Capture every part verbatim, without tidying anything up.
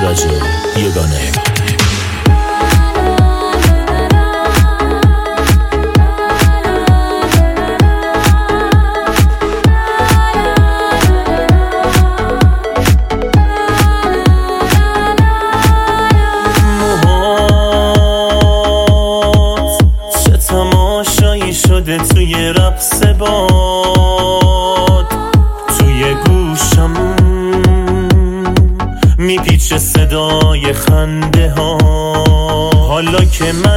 ایرج یگانه. شده توی رقص باد، توی گوشم میپیچه صدای خنده ها. حالا که من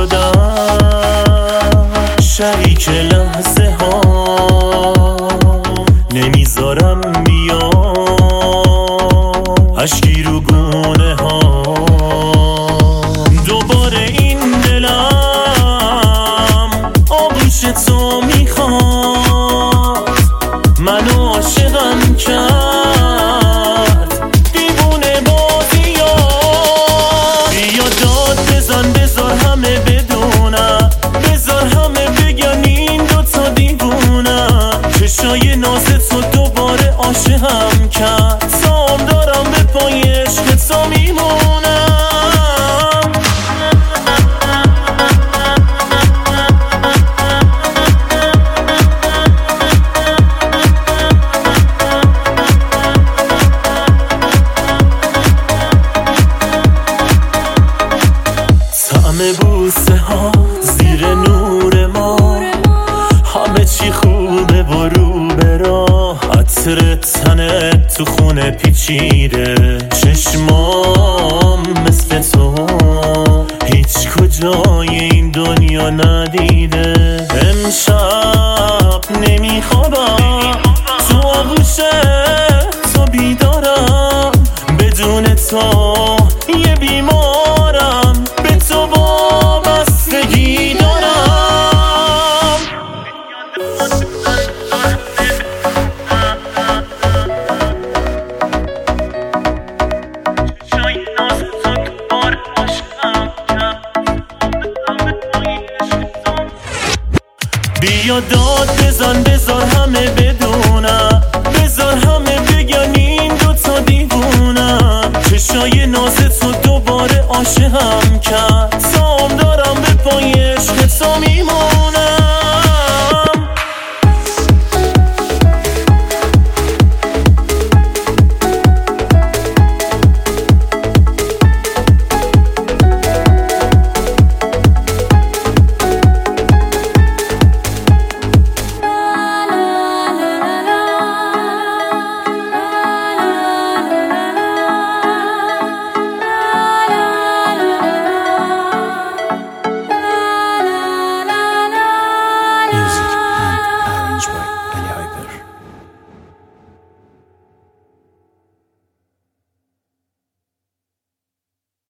شدم شریک لحظه ها، نمیذارم بیا اشکی رو گونه ها. دوباره این دلم آغوش تو میخواد، منو عاشقم کرد دیوونه بازی‌ها. بیا داد بزن بذار همه بدونن، بذار همه بگن این دوتا دیوونن. چشای ناز تو دوباره عاشقم کرد، سام دارم به پای عشق تو میمونم. بوسه ها زیر نور ما، همه چی خوبه و رو به راه. عطر تنت تو خونه پیچیده، چشمام مثل تو هیچ کجای این دنیا ندیده. امشب نمیخوابم تو آغوش تو بیدارم، بدون تو یه بیمارم، به تو وابستگی دارم. بیا داد بزن بذار همه بدونن، بذار همه بگن این دوتا دیوونن. چشای ناز تو دوباره عاشقم